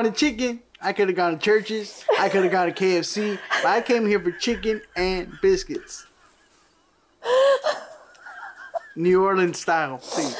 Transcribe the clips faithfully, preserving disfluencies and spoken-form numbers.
wanted chicken, I could have gone to Church's. I could have gone to K F C. But I came here for chicken and biscuits. New Orleans style, please.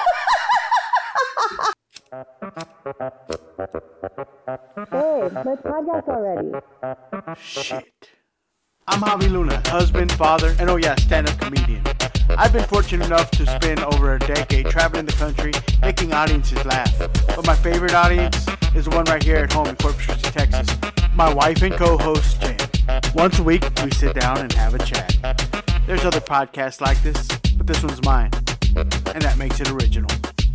Hey, let's podcast already. Shit. I'm Javi Luna, husband, father, and oh yeah, stand-up comedian. I've been fortunate enough to spend over a decade traveling the country, making audiences laugh. But my favorite audience is the one right here at home in Corpus Christi, Texas. My wife and co-host, Jen. Once a week, we sit down and have a chat. There's other podcasts like this, but this one's mine, and that makes it original.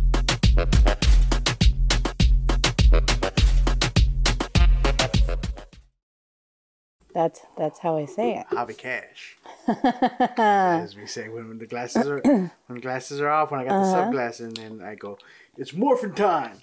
That's that's how I say it. Javi Cash. As we say when, when the glasses are when the glasses are off, when I got uh-huh. the sunglasses, and then I go, it's morphin' time.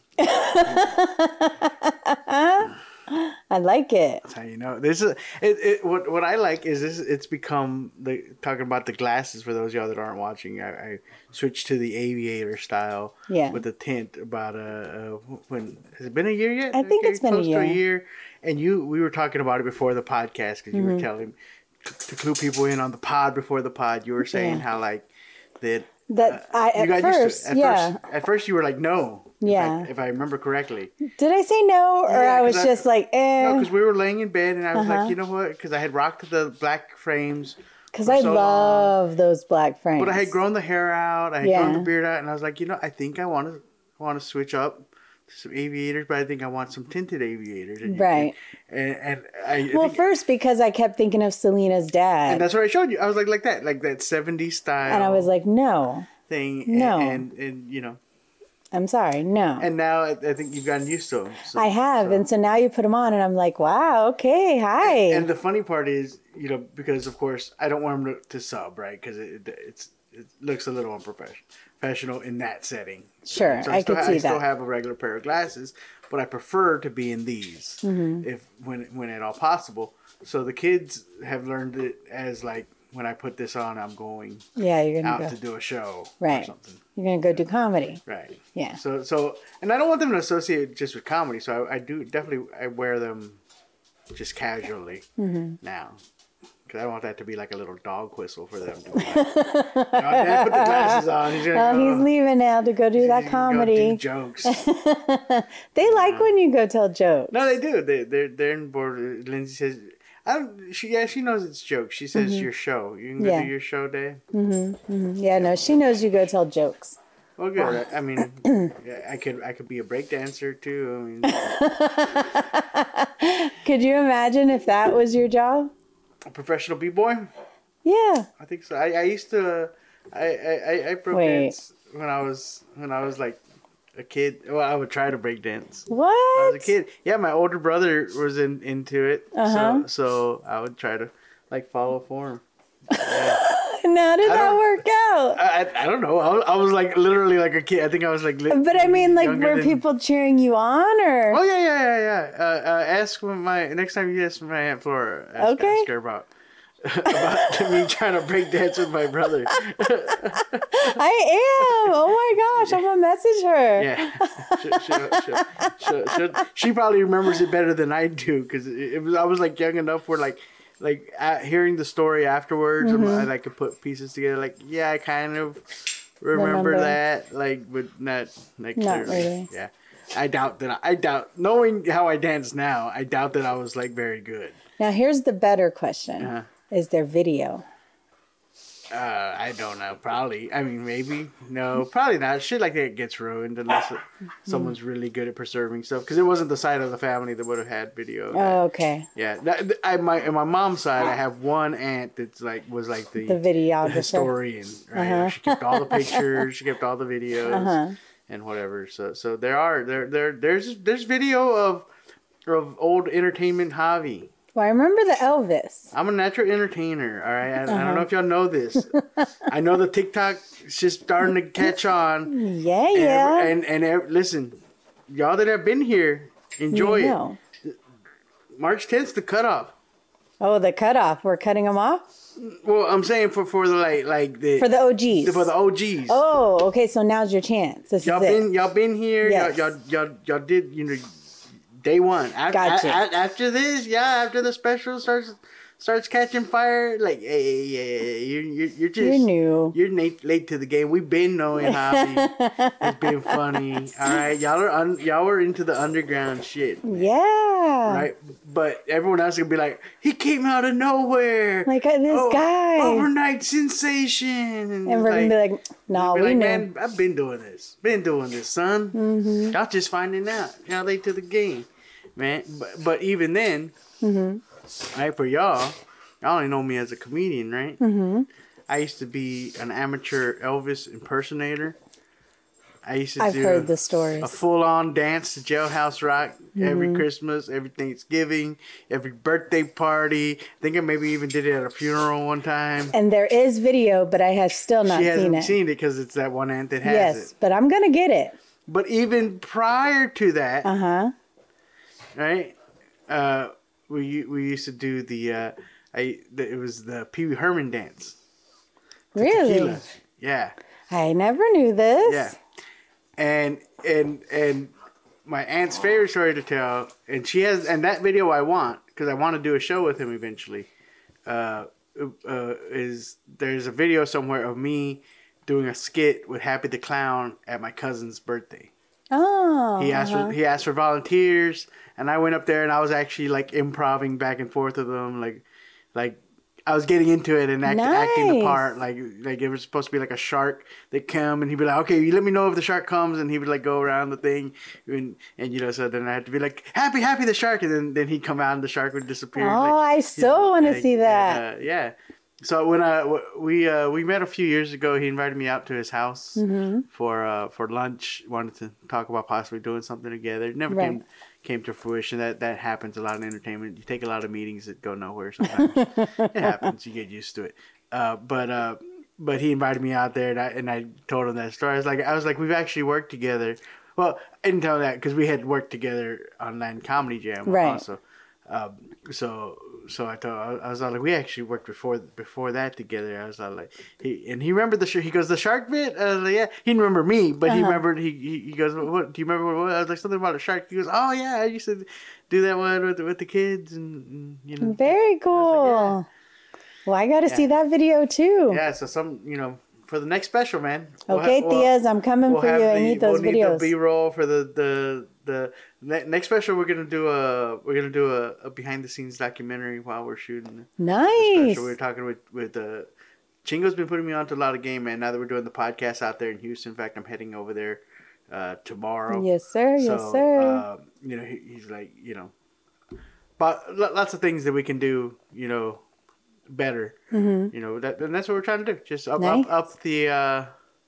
I like it. That's how you know. This is it, it. What what I like is this. It's become the talking about the glasses for those of y'all that aren't watching. I, I switched to the aviator style. Yeah. With the tint about uh, uh when has it been a year yet? I think okay, it's been a year. To a year. And you, we were talking about it before the podcast because you mm-hmm. were telling to clue people in on the pod before the pod. You were saying yeah. how like that. That uh, I at you got first, used to, at yeah. First, at first, you were like, no. Yeah. If I, if I remember correctly. Did I say no, or yeah, I was I, just like, eh? No, because we were laying in bed, and I was uh-huh. like, you know what? Because I had rocked the black frames. Because I so love long. those black frames. But I had grown the hair out. I had yeah. grown the beard out, and I was like, you know, I think I want to want to switch up. Some aviators, but I think I want some tinted aviators. And right. And, and I well, think, first because I kept thinking of Selena's dad, and that's what I showed you. I was like, like that, like that seventies style. And I was like, no thing. No. And, and, and you know. I'm sorry, no. And now I, I think you've gotten used to them. So, I have, so. and so now you put them on, and I'm like, wow, okay, hi. And, and the funny part is, you know, because of course I don't want them to, to sub, right? Because it, it's it looks a little unprofessional. Professional in that setting. Sure, so I, I still, could see I that. still have a regular pair of glasses, but I prefer to be in these mm-hmm. if when when at all possible. So the kids have learned it as like when I put this on, I'm going yeah, you're gonna out go. to do a show right. or something. You're gonna go do comedy. Right. Yeah. So so and I don't want them to associate just with comedy. So I, I do definitely I wear them just casually mm-hmm. now. I don't want that to be like a little dog whistle for them. To like, you know, Dad put the glasses on. He's, gonna oh, go, he's leaving now to go do that comedy. Go do jokes. They yeah. like when you go tell jokes. No, they do. They they're they're in board. Lindsay says, "I don't." She yeah, she knows it's jokes. She says mm-hmm. your show. You can go yeah. do your show, Dad. Mm-hmm. Mm-hmm. Yeah, no, she knows you go tell jokes. Well, good. I, I mean, I could I could be a break dancer too. I mean, could you imagine if that was your job? A professional b-boy? Yeah. I think so. I, I used to I I, I broke Wait. dance when I was when I was like a kid. Well, I would try to break dance. What? When I was a kid. Yeah, my older brother was in into it. Uh-huh. So so I would try to like follow form. Yeah. And how did that work out? I, I don't know. I was, I was like literally like a kid. I think I was like. Li- but I mean, like, were than... people cheering you on, or? Oh yeah, yeah, yeah, yeah. Uh, uh, ask my next time you ask my Aunt Flora. Ask, okay. Ask her about about me trying to break dance with my brother. I am. Oh my gosh, I'm gonna message her. Yeah, she, she, she, she, she, she probably remembers it better than I do because it, it was. I was like young enough where like. Like uh, hearing the story afterwards, mm-hmm. and I could put pieces together. Like, yeah, I kind of remember, remember. that. Like, but not like not clearly. Really. Yeah, I doubt that. I, I doubt knowing how I dance now. I doubt that I was like very good. Now here's the better question: uh-huh. Is there video? Uh, I don't know. Probably. I mean, maybe. No, probably not. Shit like that gets ruined unless it, someone's really good at preserving stuff. Because it wasn't the side of the family that would have had video. Oh, okay. Yeah. That, I my on my mom's side, I have one aunt that's like was like the the videographer, the historian. Right. Uh-huh. She kept all the pictures. She kept all the videos uh-huh. and whatever. So so there are there there there's there's video of of old entertainment Javi. Well, I remember the Elvis. I'm a natural entertainer, all right? I, uh-huh. I don't know if y'all know this. I know the TikTok is just starting to catch on. Yeah, and yeah. Every, and, and every, listen, y'all that have been here, enjoy you know. it. March tenth's the cutoff. Oh, the cutoff. We're cutting them off? Well, I'm saying for, for the like like the for the O Gs. For the O Gs. Oh, okay. So now's your chance. This y'all is been it. y'all been here. Yes. Y'all, y'all y'all y'all did you know Day one. After, Gotcha. a, a, after this, yeah, after the special starts starts catching fire, like, hey, yeah, yeah, yeah, you're, you're, you're just... You're new. You're late, late to the game. We've been knowing Javi. It's been funny. All right? Y'all are un, y'all are into the underground shit. Man. Yeah. Right? But everyone else is going to be like, he came out of nowhere. Like, uh, this oh, guy. Overnight sensation. And, and we're like, going to be like, no, be we like, knew. Man, I've been doing this. Been doing this, son. Mm-hmm. Y'all just finding out. Y'all late to the game. Man. But, but even then, Mm-hmm. right, for y'all, y'all only know me as a comedian, right? Mm-hmm. I used to be an amateur Elvis impersonator. I used to I've do heard the stories. a full-on dance to Jailhouse Rock Mm-hmm. every Christmas, every Thanksgiving, every birthday party. I think I maybe even did it at a funeral one time. And there is video, but I have still not she seen hasn't it. seen it because it's that one aunt that has yes, it. but I'm going to get it. But even prior to that, Uh-huh. right, uh, we we used to do the, uh, I the, it was the Pee Wee Herman dance. Really? Tequila. Yeah. I never knew this. Yeah. And and and my aunt's favorite story to tell, and she has, and that video I want because I want to do a show with him eventually. Uh, uh, is there's a video somewhere of me doing a skit with Happy the Clown at my cousin's birthday. Oh. He asked uh-huh. for he asked for volunteers, and I went up there and I was actually like improvising back and forth with them, like like. I was getting into it and act, Nice. acting the part, like like it was supposed to be like a shark that come, and he'd be like, "Okay, you let me know if the shark comes," and he would like go around the thing, and, and you know, so then I had to be like, "Happy, happy the shark," and then, then he'd come out and the shark would disappear. Oh, like, I so want to like, see that. Uh, yeah. So when I we uh, we met a few years ago, he invited me out to his house Mm-hmm. for uh, for lunch. Wanted to talk about possibly doing something together. It never Right. came came to fruition. That that happens a lot in entertainment. You take a lot of meetings that go nowhere sometimes. It happens. You get used to it. Uh, but uh, but he invited me out there, and I and I told him that story. I was like, I was like, we've actually worked together. Well, I didn't tell him that because we had worked together on Latin Comedy Jam Right. also. Um, so so I told I was like, we actually worked before before that together. I was like, he and he remembered the he goes the shark bit. I was like, yeah, he didn't remember me, but he Uh-huh. remembered. He, he he goes, what do you remember? What I was like something about a shark. He goes, oh yeah, I used to do that one with with the kids, and, and you know. Very cool. yeah. Well, I got to Yeah. see that video too. Yeah, so some you know for the next special, man. we'll Okay, ha- we'll- Tias, I'm coming we'll for have you. I the- need those we'll videos. Need the B-roll for the the the ne- next special. We're gonna do a we're gonna do a, a behind the scenes documentary while we're shooting. the Nice. special. We were talking with with uh, Chingo's been putting me on to a lot of game, man. Now that we're doing the podcast out there in Houston, in fact, I'm heading over there uh, tomorrow. Yes, sir. Yes, So, sir. uh, you know, he, he's like, you know, but lo- lots of things that we can do, you know, better. Mm-hmm. You know, that and that's what we're trying to do. Just up Nice. up up the uh,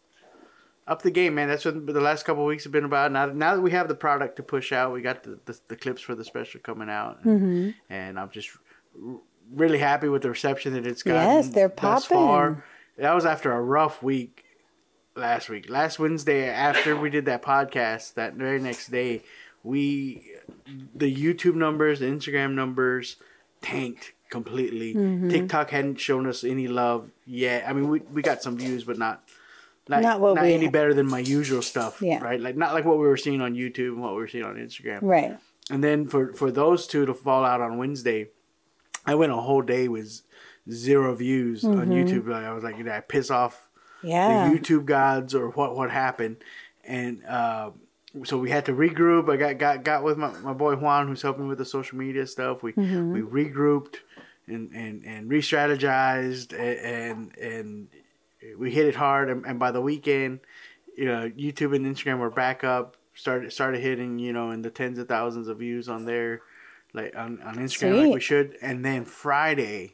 up the game, man. That's what the last couple of weeks have been about. Now now that we have the product to push out, we got the the, the clips for the special coming out, and, Mm-hmm. and I'm just r- really happy with the reception that it's gotten. Yes, they're thus popping. far. That was after a rough week last week. Last Wednesday, after we did that podcast, that very next day, we the YouTube numbers, the Instagram numbers tanked completely. Mm-hmm. TikTok hadn't shown us any love yet. I mean, we we got some views, but not not, Not what not we- any better than my usual stuff. Yeah. Right? Like not like what we were seeing on YouTube and what we were seeing on Instagram. Right. And then for for those two to fall out on Wednesday, I went a whole day with zero views on Mm-hmm. YouTube. Like, I was like, did I piss off Yeah. the YouTube gods or what what happened? And uh, so we had to regroup. I got got, got with my, my boy Juan, who's helping with the social media stuff. We Mm-hmm. we regrouped and and, and re-strategized and, and and we hit it hard. And, and by the weekend, you know, YouTube and Instagram were back up. Started started hitting, you know, in the tens of thousands of views on there, like on, on Instagram, Sweet. like we should. And then Friday,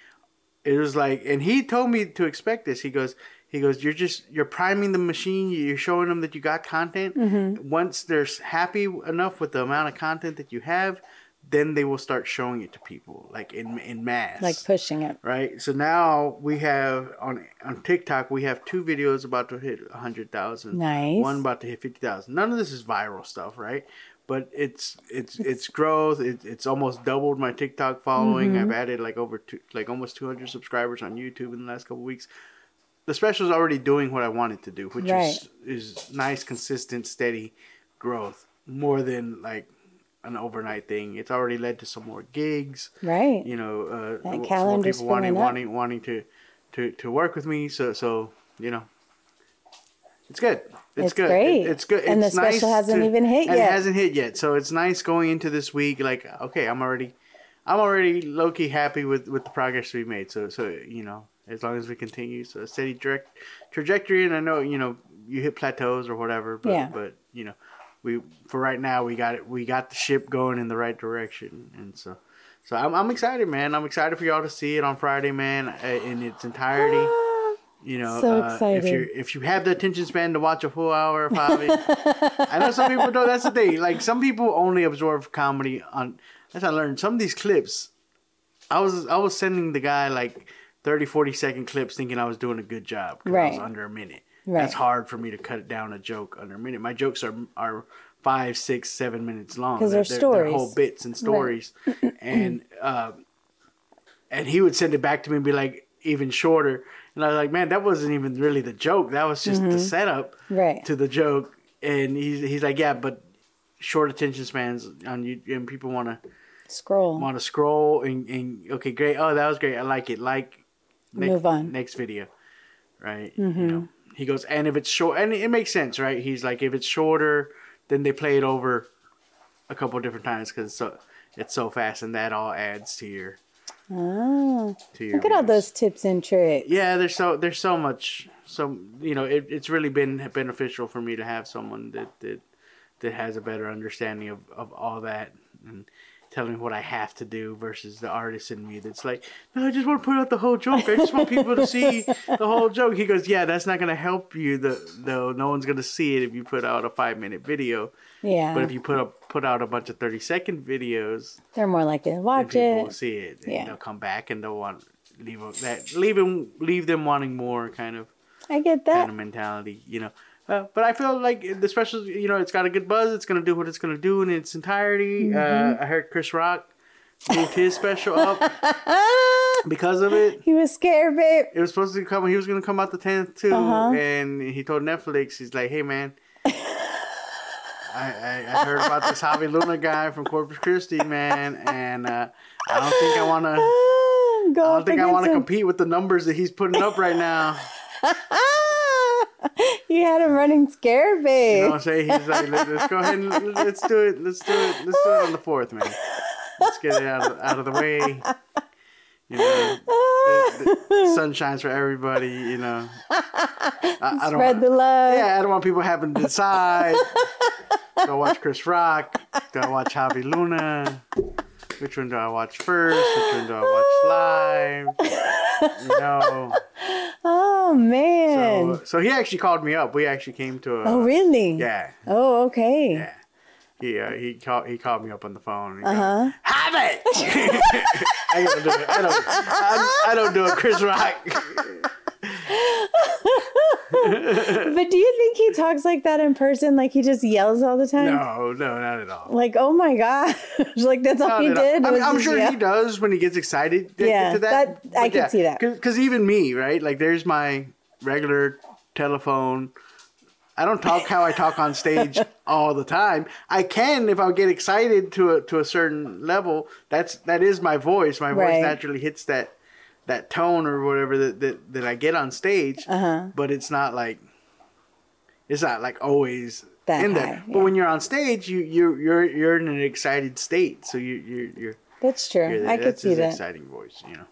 it was like, and he told me to expect this. He goes, he goes, you're just you're priming the machine. You're showing them that you got content. Mm-hmm. Once they're happy enough with the amount of content that you have, then they will start showing it to people, like in in mass, Like pushing it. right? So now we have on on TikTok, we have two videos about to hit a hundred thousand. Nice. One about to hit fifty thousand. None of this is viral stuff, right? But it's it's it's growth. It, it's almost doubled my TikTok following. Mm-hmm. I've added like over two, like almost two hundred subscribers on YouTube in the last couple of weeks. The special is already doing what I wanted to do, which Right. is is nice, consistent, steady growth. More than like an overnight thing. It's already led to some more gigs. Right. You know, uh, that some calendar's more people wanting filling up. wanting wanting to, to, to work with me. So so you know, it's good. It's, It's good. great. It, it's good. And it's the special nice hasn't to- even hit and yet. It hasn't hit yet. So it's nice going into this week. Like, okay, I'm already, I'm already low key happy with, with the progress we made. So so you know, as long as we continue, so a steady direct trajectory. And I know you know you hit plateaus or whatever, but Yeah. but you know, we for right now we got it. We got the ship going in the right direction, and so. So I'm I'm excited, man. I'm excited for y'all to see it on Friday, man, uh, in its entirety. You know, So uh, excited. if you if you have the attention span to watch a full hour of Javi, I know some people don't. That's the thing. Like some people only absorb comedy on. That's what I learned. Some of these clips, I was I was sending the guy like thirty, forty second clips, thinking I was doing a good job because I was Right. under a minute. Right. That's hard for me to cut down a joke under a minute. My jokes are are five, six, seven minutes long. 'Cause they're stories. whole bits and stories, and uh, and he would send it back to me and be like even shorter. And I was like, man, that wasn't even really the joke. That was just the setup Right. to the joke. And he's he's like, yeah, but short attention spans on you, and people want to Scroll. want to scroll and, and okay, great. Oh, that was great. I like it. Like, next, Move on. next video, right? You know, he goes, and if it's short, and it makes sense, right? He's like, if it's shorter, then they play it over a couple of different times because so it's so fast, and that all adds to your Oh, to your. look at all views. those tips and tricks. Yeah, there's so there's so much. So you know, it, it's really been beneficial for me to have someone that that, that has a better understanding of, of all that and telling me what I have to do versus the artist in me that's like, no, I just want to put out the whole joke. I just want people to see the whole joke. He goes, yeah, that's not gonna help you. The though no one's gonna see it if you put out a five minute video. Yeah. But if you put up put out a bunch of thirty second videos, They're more likely to then watch people will it. see it. And Yeah. they'll come back and they'll want leave that leave them leave them wanting more kind of I get kind that. of mentality, you know. Uh, but I feel like the special, you know, it's got a good buzz. It's gonna do what it's gonna do in its entirety. Mm-hmm. Uh, I heard Chris Rock moved his special up because of it. He was scared, babe. It was supposed to come. He was gonna come out the tenth too, Uh-huh. and he told Netflix, he's like, "Hey man, I, I, I heard about this Javi Luna guy from Corpus Christi, man, and uh, I don't think I wanna. Ah, go I up don't think I against want to him. compete with the numbers that he's putting up right now." You had him running scared, You babe. know what I'm saying? He's like, Let, let's go ahead and let's do it. Let's do it. Let's do it on the fourth, man. Let's get it out of, out of the way. You know, the, the sun shines for everybody. You know, I, I don't. Spread the love. Yeah, I don't want people having to decide. Do I watch Chris Rock? Do I watch Javi Luna? Which one do I watch first? Which one do I watch live? You know. Oh man. So, so he actually called me up. We actually came to a. Oh really? Yeah. Oh okay. Yeah. He uh, he called he called me up on the phone. Uh huh. Have it. I don't do it. I don't. I, I don't do it. Chris Rock. But do you think he talks like that in person? Like he just yells all the time? No, no, not at all. Like oh my gosh! Like that's all Not he at all. did. I mean, was I'm just sure yell? he does when he gets excited. To Yeah, to that. that- I But can see that. Because even me, right? Like, there's my regular telephone. I don't talk how I talk on stage all the time. I can if I get excited to a to a certain level. That's that is my voice. My voice Right. naturally hits that that tone or whatever that that, that I get on stage. Uh-huh. But it's not like it's not like always That in high, there. yeah. But when you're on stage, you you you're you're in an excited state. So you you you're, That's true. you're I could that's see his that. exciting voice. You know.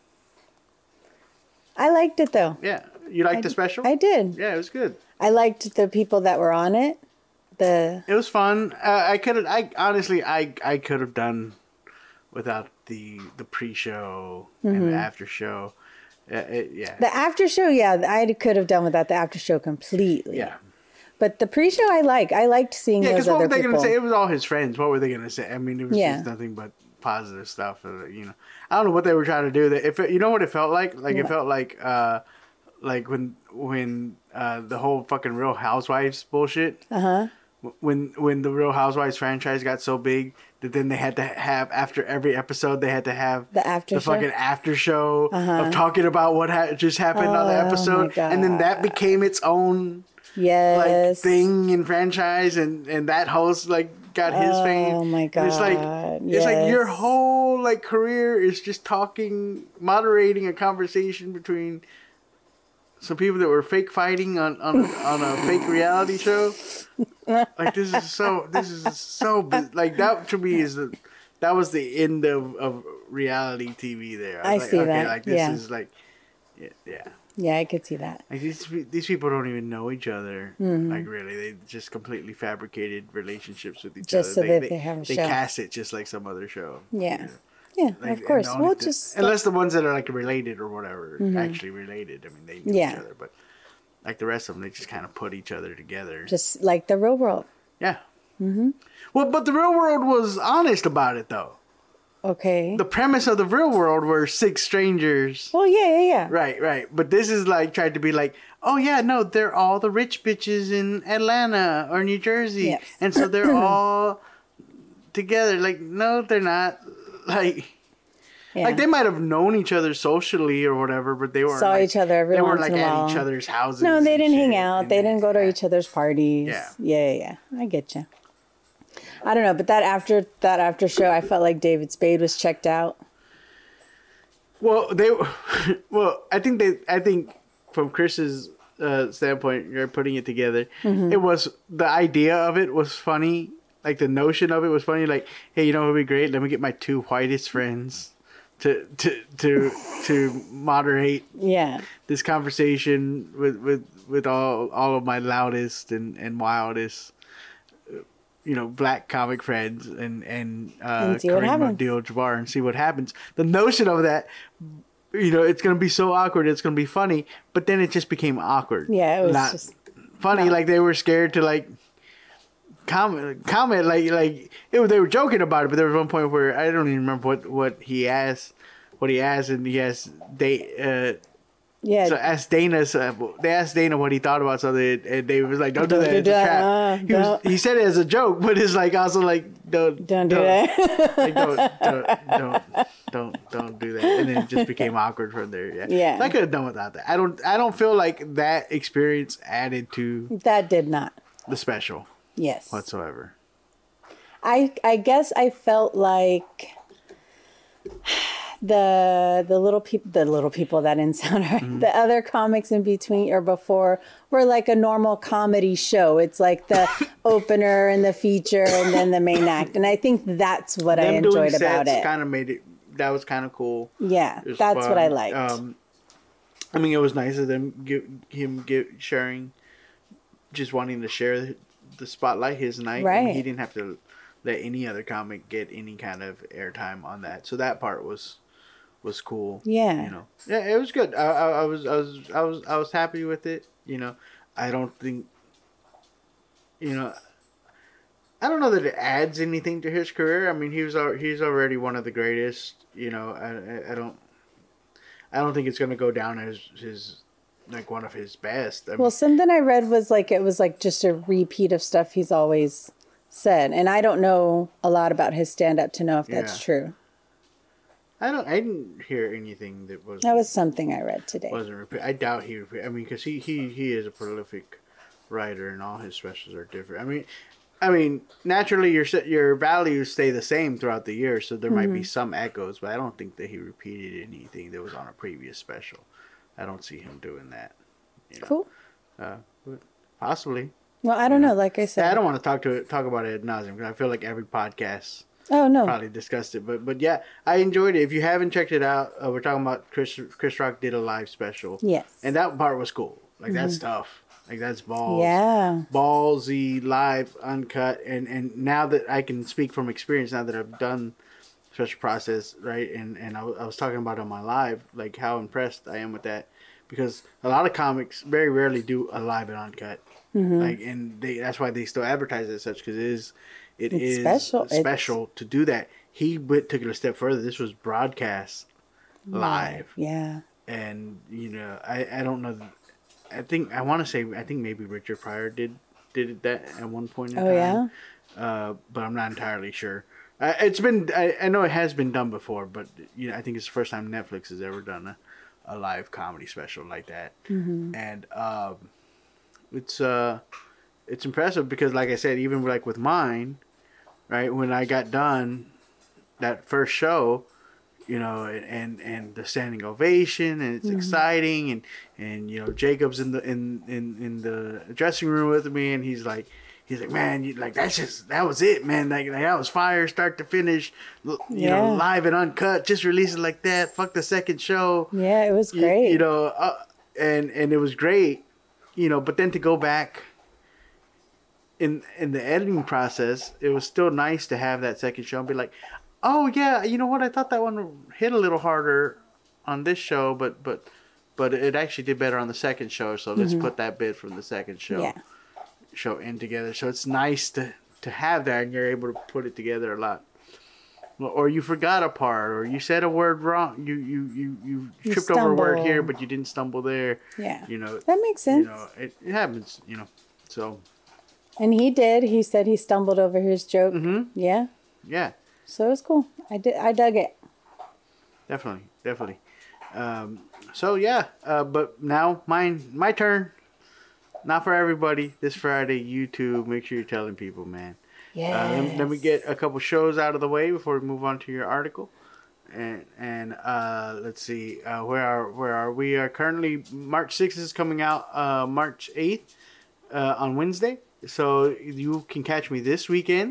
I liked it though. Yeah. You liked I the d- special? I did. Yeah, it was good. I liked the people that were on it. The It was fun. Uh, I could have. I honestly, I I could have done without the the pre-show and the after show. Uh, it, yeah. the after show, yeah, I could have done without the after show completely. yeah. But the pre show, I like. I liked seeing Yeah. those Because what other were they people. going to say? It was all his friends. What were they going to say? I mean, it was Yeah. just nothing but positive stuff. Uh, you know, I don't know what they were trying to do. That if it, you know what it felt like, like it What? felt like, uh, like when when uh, the whole fucking Real Housewives bullshit. Uh huh. When when the Real Housewives franchise got so big that then they had to have after every episode they had to have The after the show? fucking after show Uh-huh. of talking about what ha- just happened on the Oh, episode, my and then that God. became its own like Yes. thing and franchise, and and that host like got his oh, fame. Oh my god! And it's like yes. it's like your whole like career is just talking, moderating a conversation between some people that were fake fighting on on, on a fake reality show. Like this is so this is so like that to me is the that was the end of, of reality T V there. I, I was like, see okay, that. Like this yeah. is like yeah. yeah. Yeah, I could see that. Like these these people don't even know each other. Mm-hmm. Like really, they just completely fabricated relationships with each just other. so they, that they, they have a they show. cast it just like some other show. Yeah, you know? yeah, like, of course. Well, th- just unless the ones that are like related or whatever, mm-hmm. actually related. I mean, they know yeah. each other, but like the rest of them, they just kind of put each other together. Just like the real world. Yeah. Mm-hmm. Well, but the real world was honest about it, though. Okay. The premise of the real world were six strangers. Well, yeah, yeah, yeah. Right, right. But this is like tried to be like, oh yeah, no, they're all the rich bitches in Atlanta or New Jersey, yes. and so they're all together. Like, no, they're not. Like, yeah. like they might have known each other socially or whatever, but they weren't saw like, each other every they once weren't like in a while. at each other's houses. No, they didn't shit. hang out. And they didn't go to yeah. each other's parties. Yeah. yeah, yeah, yeah. I get you. I don't know, but that after that after show, I felt like David Spade was checked out. Well, they, well, I think they, I think from Chris's uh, standpoint, you're putting it together. Mm-hmm. It was the idea of it was funny, like the notion of it was funny. Like, hey, you know, what would be great? Let me get my two whitest friends to to to to moderate. Yeah. This conversation with with with all all of my loudest and and wildest. You know, black comic friends and and, uh, and Kareem Abdul-Jabbar and see what happens. The notion of that, you know, it's gonna be so awkward. It's gonna be funny, but then it just became awkward. Yeah, it was not just funny. No. Like they were scared to like comment comment like like it was, they were joking about it. But there was one point where I don't even remember what what he asked, what he asked, and he asked they. Uh, Yeah. So asked Dana. Uh, they asked Dana what he thought about something, and David was like, "Don't, don't do that. Do it's a trap." Uh, he, was, he said it as a joke, but it's like also like, "Don't, don't do don't, that. like, don't, don't, don't, don't, don't do that." And then it just became awkward from there. Yeah. Yeah. So I could have done without that. I don't. I don't feel like that experience added to that. Did not the special. Yes. Whatsoever. I I guess I felt like. The the little people the little people that didn't sound right. Mm-hmm. The other comics in between or before were like a normal comedy show. It's like the opener and the feature and then the main act. And I think that's what Them I enjoyed doing about it. Kind of made it. That was kind of cool. Yeah, that's fun. What I liked. Um, I mean, it was nice of them give him give sharing, just wanting to share the spotlight his night. Right. I mean, he didn't have to let any other comic get any kind of airtime on that. So that part was. was cool. Yeah. You know. Yeah, it was good. I, I, I was I was I was I was happy with it. You know. I don't think you know I don't know that it adds anything to his career. I mean, he was he's already one of the greatest, you know. I I don't I don't think it's going to go down as his like one of his best. I well, mean, something I read was like it was like just a repeat of stuff he's always said, and I don't know a lot about his stand up to know if that's yeah. true. I don't. I didn't hear anything that was. That was something I read today. Wasn't repeat. I doubt he. Repeat, I mean, because he, he he is a prolific writer, and all his specials are different. I mean, I mean, naturally your your values stay the same throughout the year, so there mm-hmm. might be some echoes, but I don't think that he repeated anything that was on a previous special. I don't see him doing that. You know? Cool. Uh, but possibly. Well, I don't know. know. Like I said, yeah, I don't want to talk to talk about it ad nauseum because I feel like every podcast. Oh no! Probably discussed it, but but yeah, I enjoyed it. If you haven't checked it out, uh, we're talking about Chris Chris Rock did a live special. Yes, and that part was cool. Like mm-hmm. that's tough. Like that's balls. Yeah, ballsy, live, uncut, and and now that I can speak from experience, now that I've done such a process, right? And and I, I was talking about on my live, like how impressed I am with that, because a lot of comics very rarely do a live and uncut. Mm-hmm. Like, and they that's why they still advertise it as such, because it is. It it's is special, special it's... to do that. He went, took it a step further. This was broadcast live. Yeah. And, you know, I, I don't know. I think, I want to say, I think maybe Richard Pryor did did that at one point in oh, time. Yeah? Uh, but I'm not entirely sure. Uh, it's been, I, I know it has been done before, but, you know, I think it's the first time Netflix has ever done a, a live comedy special like that. Mm-hmm. And um, it's, uh, it's impressive because, like I said, even like with mine, right? When I got done that first show, you know, and and the standing ovation, and it's mm-hmm. exciting, and and you know, Jacob's in the in, in in the dressing room with me, and he's like, he's like, man, you like that's just that was it, man. Like, like that was fire, start to finish, you yeah. know, live and uncut. Just release it like that. Fuck the second show. Yeah, it was great. You, you know, uh, and and it was great, you know. But then to go back in in the editing process, it was still nice to have that second show and be like, oh yeah, you know what? I thought that one hit a little harder on this show, but but but it actually did better on the second show. So let's mm-hmm. put that bit from the second show yeah. show in together. So it's nice to to have that, and you're able to put it together a lot. Or you forgot a part, or you said a word wrong. You you you, you, you tripped stumble. over a word here, but you didn't stumble there. Yeah, you know that makes sense. You know, it, it happens. You know, so. And he did. He said he stumbled over his joke. Mm-hmm. Yeah. Yeah. So it was cool. I did. I dug it. Definitely, definitely. Um, so yeah, uh, but now mine, my turn. Not for everybody. This Friday, YouTube. Make sure you're telling people, man. Yeah. Uh, let, let me get a couple shows out of the way before we move on to your article. And and uh, let's see, uh, where are where are we? Are currently March sixth is coming out. Uh, March eighth uh, on Wednesday. So you can catch me this weekend.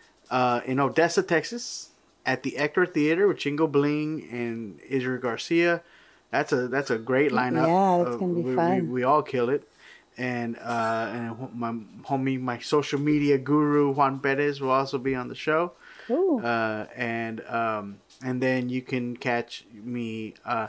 Uh, in Odessa, Texas, at the Ector Theater with Chingo Bling and Israel Garcia. That's a that's a great lineup. Yeah, that's gonna be uh, we, fun. We, we all kill it, and uh, and my homie, my social media guru Juan Perez will also be on the show. Cool. Uh, and um, and then you can catch me uh,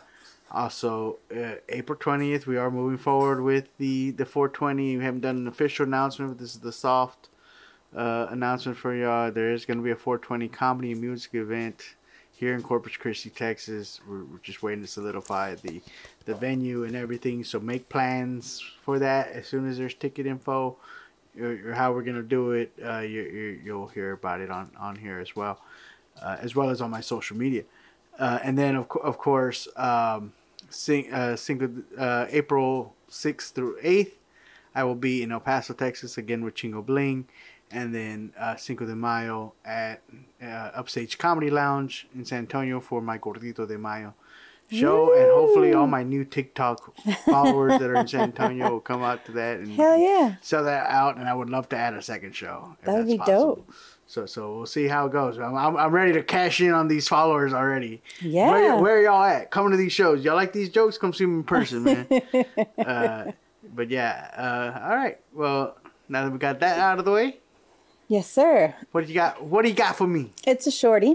also uh, April twentieth. We are moving forward with the the four twenty. We haven't done an official announcement, but this is the soft. Uh, announcement for y'all. There is going to be a four twenty comedy and music event here in Corpus Christi, Texas. We're, we're just waiting to solidify the the venue and everything. So make plans for that as soon as there's ticket info or, or how we're going to do it. Uh, you, you, you'll hear about it on, on here as well, uh, as well as on my social media. Uh, and then, of, co- of course, um, sing, uh, sing, uh, April sixth through eighth, I will be in El Paso, Texas, again with Chingo Bling. And then uh, Cinco de Mayo at uh, Upstage Comedy Lounge in San Antonio for my Gordito de Mayo show. Woo! And hopefully all my new TikTok followers that are in San Antonio will come out to that and Hell yeah. sell that out. And I would love to add a second show. That would be possible. dope. So so we'll see how it goes. I'm, I'm, I'm ready to cash in on these followers already. Yeah. Where, where are y'all at? Coming to these shows. Y'all like these jokes? Come see them in person, man. uh, but yeah. Uh, all right. Well, now that we got that out of the way. Yes, sir. What do you got? What do you got for me? It's a shorty.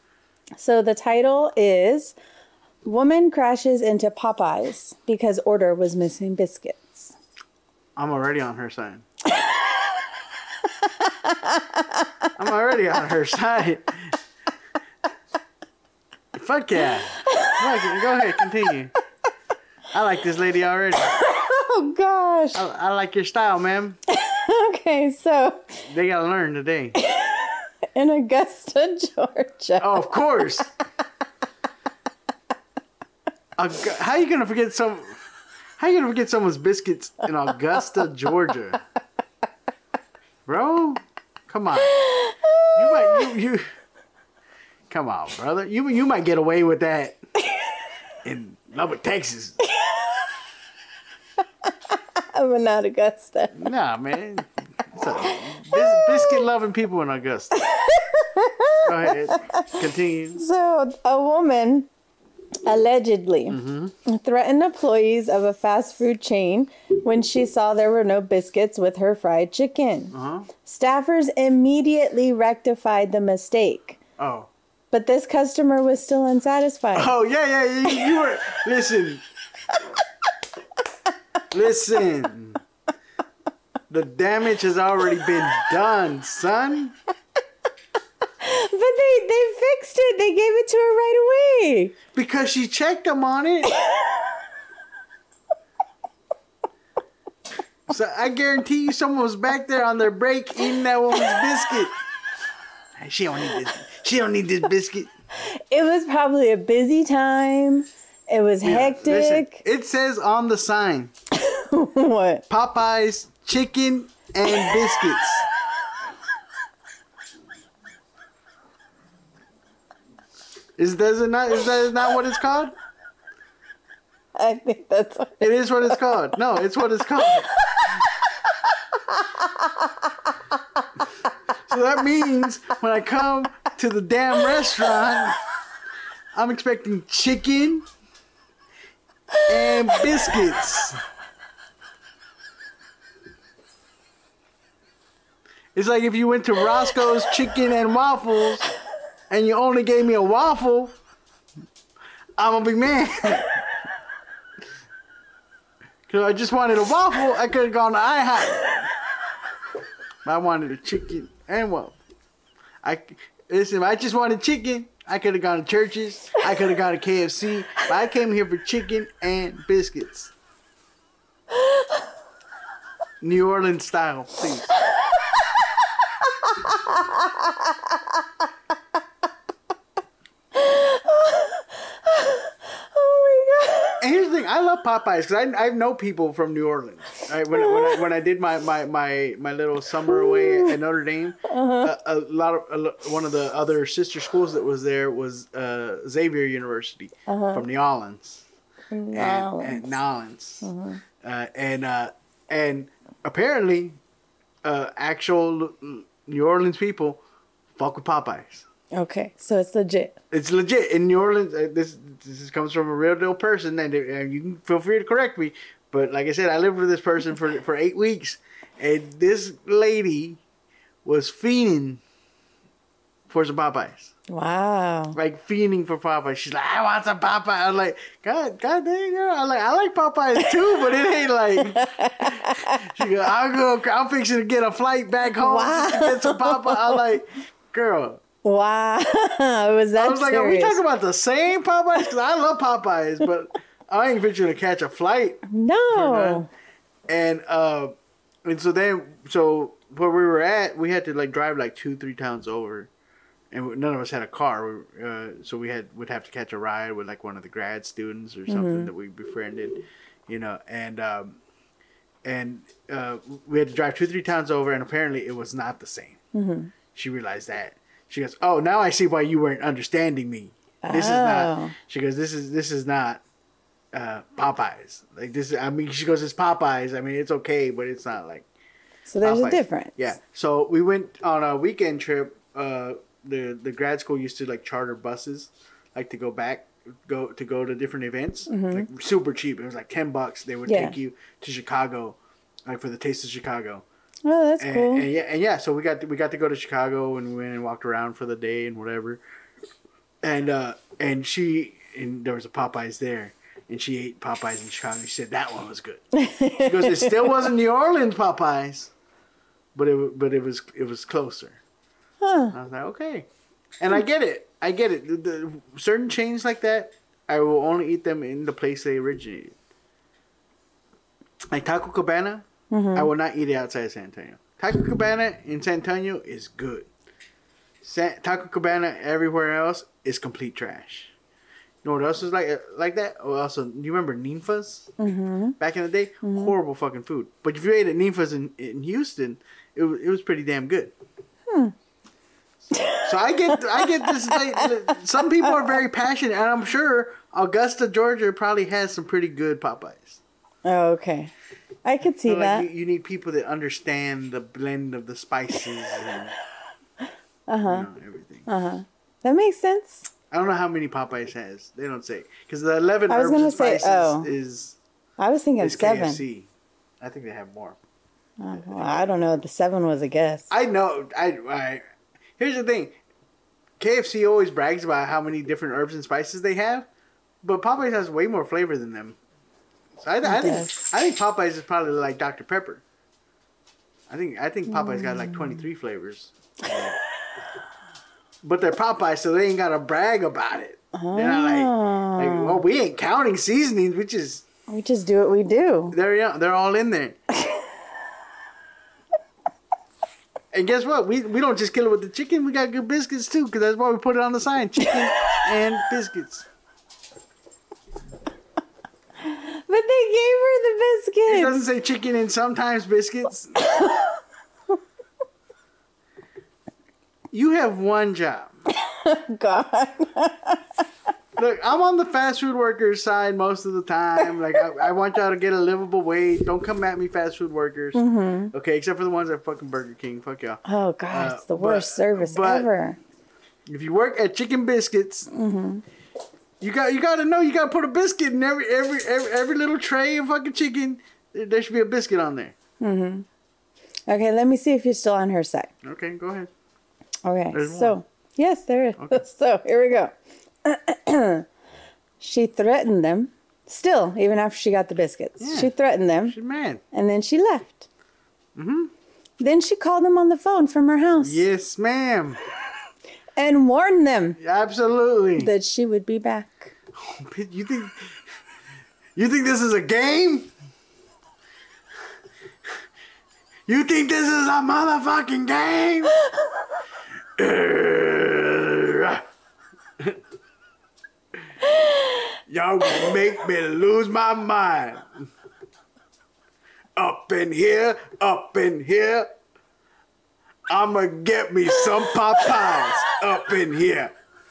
So the title is Woman Crashes into Popeyes because order was missing biscuits. I'm already on her side. I'm already on her side. Fuck yeah. Fuck it. Go ahead, continue. I like this lady already. Oh, gosh. I, I like your style, ma'am. Okay, so they gotta learn today. In Augusta, Georgia. Oh, of course. Aug- how you gonna forget some? How you gonna forget someone's biscuits in Augusta, Georgia, bro? Come on. You might you, you come on, brother. You you might get away with that in Lubbock, Texas. But not Augusta. Nah, man. It's a bis- biscuit loving people in Augusta. Go ahead. Continue. So, a woman allegedly mm-hmm. threatened employees of a fast food chain when she saw there were no biscuits with her fried chicken. Uh-huh. Staffers immediately rectified the mistake. Oh. But this customer was still unsatisfied. Oh, yeah, yeah. You, you were. Listen. Listen, the damage has already been done, son. But they they fixed it. They gave it to her right away. Because she checked them on it. So I guarantee you someone was back there on their break eating that woman's biscuit. She don't need this. She don't need this biscuit. It was probably a busy time. It was yeah, hectic. Listen, it says on the sign. What? Popeyes chicken and biscuits. Is does it not? Is that not what it's called? I think that's what it is. What it's called? No, it's what it's called. So that means when I come to the damn restaurant, I'm expecting chicken and biscuits. It's like if you went to Roscoe's Chicken and Waffles and you only gave me a waffle, I'm a big man. Because I just wanted a waffle, I could have gone to IHOP. I wanted a chicken and waffle. I, listen, if I just wanted chicken, I could have gone to Church's. I could have gone to K F C. But I came here for chicken and biscuits. New Orleans style, please. And here's the thing, I love Popeyes because I, I know people from New Orleans. Right? When, when, I, when I did my, my, my, my little summer away at Notre Dame, uh-huh. a, a lot of a, one of the other sister schools that was there was uh, Xavier University uh-huh. from New Orleans. New and, and New Orleans. Uh-huh. Uh, and uh, and apparently, uh, actual New Orleans people fuck with Popeyes. Okay, so it's legit. It's legit in New Orleans. Uh, this this comes from a real deal person, and uh, you can feel free to correct me. But like I said, I lived with this person for for eight weeks, and this lady was fiending for some Popeyes. Wow! Like fiending for Popeyes. She's like, I want some Popeyes. I'm like, God, God dang girl. I'm like, I like Popeyes too, but it ain't like. She goes, I'll go. I'm fixing to get a flight back home wow. to get some Popeyes. I'm like, girl. Wow, was that I was like, serious? are we talking about the same Popeyes? Because I love Popeyes, but I ain't fixing to catch a flight. No. And uh, and so then, so where we were at, we had to like drive like two, three towns over, and none of us had a car. Uh, so we had would have to catch a ride with like one of the grad students or something mm-hmm. that we befriended, you know, and um, and uh, we had to drive two, three towns over, and apparently it was not the same. Mm-hmm. She realized that. She goes, oh, now I see why you weren't understanding me. This oh. is not. She goes, this is this is not uh, Popeyes. Like this. I mean, she goes, it's Popeyes. I mean, it's okay, but it's not like. So there's Popeyes. a difference. Yeah. So we went on a weekend trip. Uh, the the grad school used to like charter buses, like to go back, go to go to different events, mm-hmm. like super cheap. It was like ten bucks. They would yeah. take you to Chicago, like for the Taste of Chicago. Oh, that's and, cool. And yeah, and yeah, so we got to, we got to go to Chicago and we went and walked around for the day and whatever. And uh, and she and there was a Popeyes there, and she ate Popeyes in Chicago. She said that one was good. She goes, it still wasn't New Orleans Popeyes, but it but it was it was closer. Huh. I was like, okay, and I get it. I get it. The, the, certain chains like that, I will only eat them in the place they originated. Like Taco Cabana. Mm-hmm. I will not eat it outside of San Antonio. Taco Cabana in San Antonio is good. San, Taco Cabana everywhere else is complete trash. You know what else is like like that? Oh, also, do you remember Ninfa's? Mm-hmm. Back in the day? Mm-hmm. Horrible fucking food. But if you ate at Ninfa's in, in Houston, it, it was pretty damn good. Hmm. So, so I get I get this. Like, some people are very passionate, and I'm sure Augusta, Georgia probably has some pretty good Popeyes. Oh, okay. I could see so, like, that. You, you need people that understand the blend of the spices and uh-huh. you know, everything. Uh-huh. That makes sense. I don't know how many Popeyes has. They don't say. Because the eleven I was herbs gonna and say, spices oh. is I was thinking is seven. K F C. I think they have more. Oh, well, I don't know. The seven was a guess. I know. I, I Here's the thing. K F C always brags about how many different herbs and spices they have. But Popeyes has way more flavor than them. So I, I, I think I think Popeyes is probably like Doctor Pepper. I think I think Popeyes mm. got like twenty-three flavors. But they're Popeyes, so they ain't gotta brag about it. Oh. They're not like, like, well, we ain't counting seasonings. We just we just do what we do. They're they're all in there. And guess what? We we don't just kill it with the chicken. We got good biscuits too, because that's why we put it on the sign: chicken and biscuits. But they gave her the biscuits. It doesn't say chicken and sometimes biscuits. You have one job. God. Look, I'm on the fast food workers side most of the time. Like, I, I want y'all to get a livable wage. Don't come at me, fast food workers. Mm-hmm. Okay, except for the ones at fucking Burger King. Fuck y'all. Oh, God, Uh, it's the worst but- service but- ever. If you work at Chicken Biscuits, Mm-hmm. you got you got to know you got to put a biscuit in every every every every little tray of fucking chicken. There, there should be a biscuit on there. Mm-hmm. Okay, let me see if you're still on her side. Okay, go ahead. Okay, There's so one. yes, there is. Okay. So here we go. She threatened them. Still, even after she got the biscuits, Yeah. she threatened them, She's mad. and then she left. Mm-hmm. Then she called them on the phone from her house Yes, ma'am. and warned them Absolutely. that she would be back. You think you think this is a game? You think this is a motherfucking game? Y'all gonna make me lose my mind. Up in here, up in here. I'ma get me some Popeyes up in here.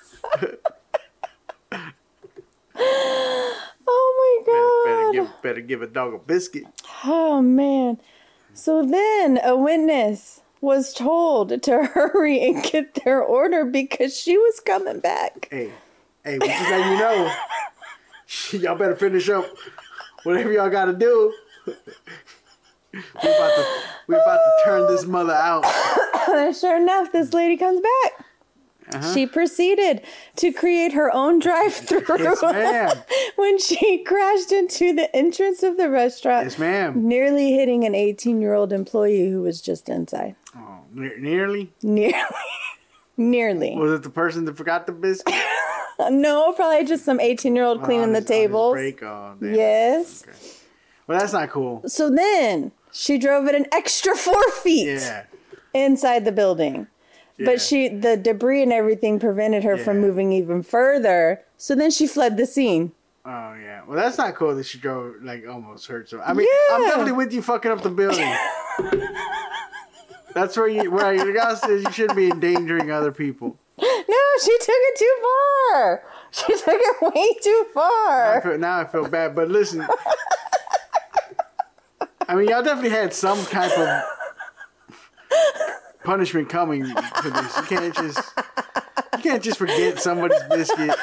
Oh my Better God. give, better give a dog a biscuit. Oh man. So then a witness was told to hurry and get their order because she was coming back. Hey, hey, we just let you know. Y'all better finish up whatever y'all gotta do. We about to, we about to turn this mother out. And sure enough, this lady comes back. Uh-huh. She proceeded to create her own drive-through Yes, ma'am. when she crashed into the entrance of the restaurant, Yes, ma'am. nearly hitting an eighteen-year-old employee who was just inside. Oh, ne- nearly? Nearly. Nearly. Was it the person that forgot the biscuit? No, probably just some eighteen-year-old cleaning On the his- on his tables. break? Oh, damn. Yes. Okay. Well, that's not cool. So then she drove it an extra four feet Yeah. inside the building. Yeah. But she, the debris and everything prevented her from Yeah. moving even further. So then she fled the scene. Oh, yeah. Well, that's not cool that she drove, like, almost hurt someone. I mean, I'm Yeah. definitely with you fucking up the building. That's where you, where you guys says you shouldn't be endangering other people. No, she took it too far. She took it way too I far. feel, now I feel bad, but listen. I mean, y'all definitely had some type of punishment coming for this. You can't just, you can't just forget somebody's biscuit.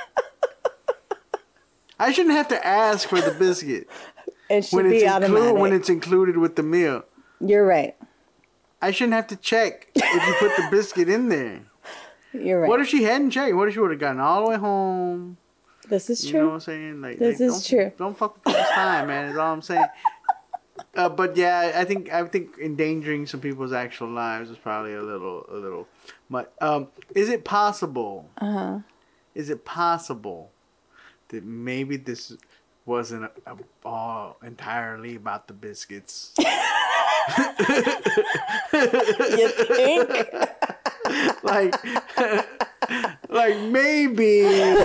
I shouldn't have to ask for the biscuit It should when it's be included automatic. when it's included with the meal. You're right. I shouldn't have to check if you put the biscuit in there. You're right. What if she hadn't checked? What if she would have gotten all the way home? This is You true. know what I'm saying? Like, This like, is don't, true. Don't fuck with people's time, man. Is all I'm saying. Uh, but yeah, I think I think endangering some people's actual lives is probably a little a little much. Um, is it possible? Uh huh. Is it possible that maybe this wasn't a, a, all entirely about the biscuits? You think? like, like maybe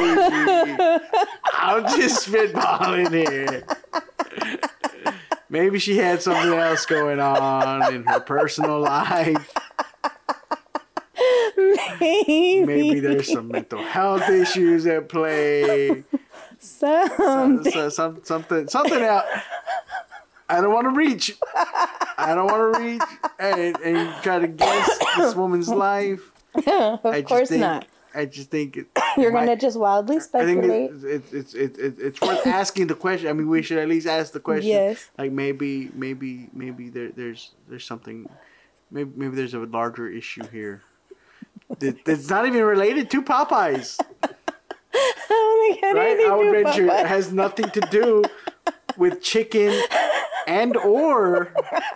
I'm just spitballing here. Maybe she had something else going on in her personal life. Maybe. Maybe there's some mental health issues at play. Some. So, some, something, something else. I don't want to reach. I don't want to reach and, and try to guess this woman's life. Of I just course think, not. I just think it, You're might- gonna just wildly I think speculate. it's it's it's it's it's worth asking the question. I mean, we should at least ask the question. Yes. Like maybe maybe maybe there there's there's something, maybe maybe there's a larger issue here. that, that's not even related to Popeyes, I don't think right? anything I would to venture it Popeye. has nothing to do with chicken and or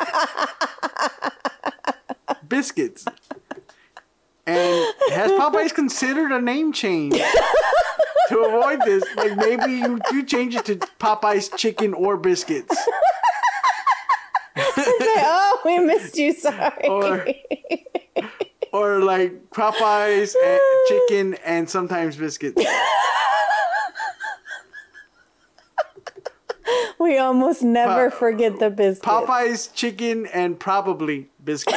biscuits. And has Popeyes considered a name change to avoid this? Like maybe you do change it to Popeyes chicken or biscuits. Say, oh, we missed you. Sorry. Or- Or like Popeyes and chicken and sometimes biscuits. We almost never Pa- forget the biscuits. Popeyes chicken and probably biscuits.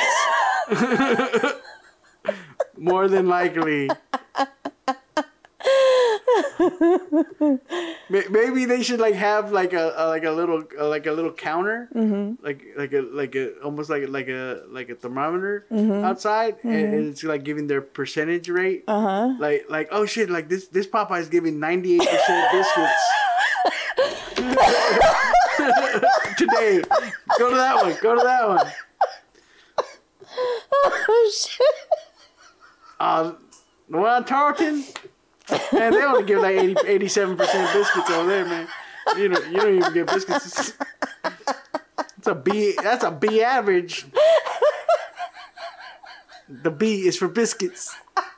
More than likely. Maybe they should like have like a, a like a little uh, like a little counter, mm-hmm. like like a like a almost like like a like a thermometer mm-hmm. outside, mm-hmm. and it's like giving their percentage rate. Uh huh. Like like oh shit, like this this Popeye's giving ninety eight percent biscuits today. Go to that one. Go to that one. Oh shit. Uh, the one on Tarleton, man, they only give like eighty, eighty-seven percent biscuits over there, man. You know, you don't even get biscuits. It's a B. That's a B average. The B is for biscuits.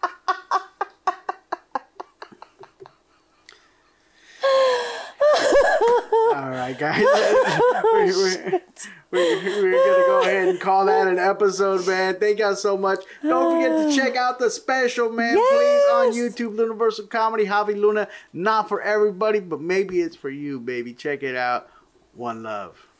All right, guys. we're, we're, we're, we're going to go ahead and call that an episode, man. Thank y'all so much. Don't forget to check out the special, man. Yes. Please, on YouTube, Universal Comedy, Javi Luna. Not for everybody, but maybe it's for you, baby. Check it out. One love.